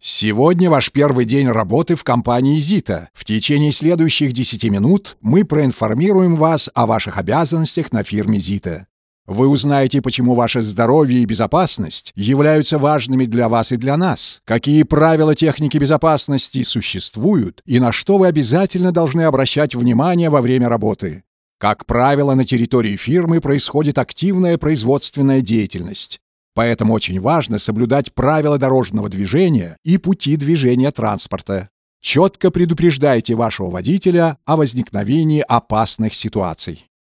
Сегодня ваш первый день работы в компании «Зита». В течение следующих 10 минут мы проинформируем вас о ваших обязанностях на фирме «Зита». Вы узнаете, почему ваше здоровье и безопасность являются важными для вас и для нас, какие правила техники безопасности существуют и на что вы обязательно должны обращать внимание во время работы. Как правило, на территории фирмы происходит активная производственная деятельность. Поэтому очень важно соблюдать правила дорожного движения и пути движения транспорта. Четко предупреждайте вашего водителя о возникновении опасных ситуаций.